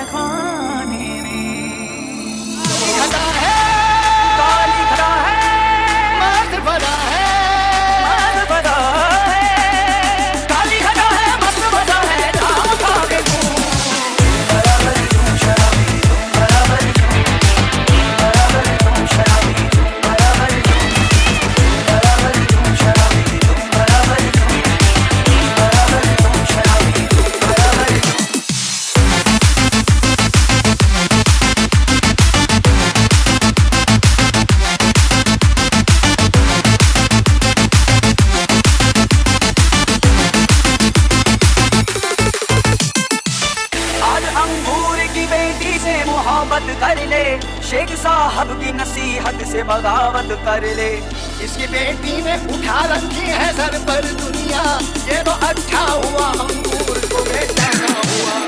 खाने में। घटा है, काली घटा है, मस्त भरा है, मस्त भरा है, काली घटा है, मस्त भरा है, जाम खा के तू। बराबर तुम शराबी, तुम बराबर तुम शराबी, तुम बराबर तुम शराबी, तुम बराबर तुम शराबी, तुम बराबर। आज अंगूर की बेटी से मोहब्बत कर ले, शेख साहब की नसीहत से बगावत कर ले। इसकी बेटी ने उठा रखी है सर पर दुनिया, ये तो अच्छा हुआ अंगूर को बेटा ना हुआ।